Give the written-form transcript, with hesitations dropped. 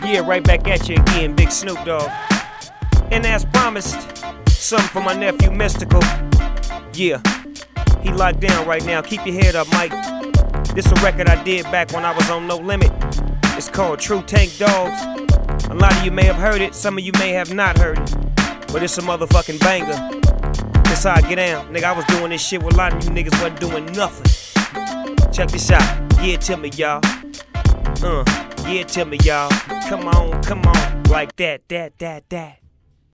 Yeah, right back at you again, Big Snoop Dogg. And as promised, something for my nephew Mystical. Yeah, he locked down right now. Keep your head up, Mike. This a record I did back when I was on No Limit. It's called True Tank Dogs. A lot of you may have heard it, some of you may have not heard it. But it's a motherfucking banger. That's how I get down. Nigga, I was doing this shit with a lot of you niggas wasn't doing nothing. Check this out. Yeah, to me, y'all. Yeah, to me, y'all. Come on, like that.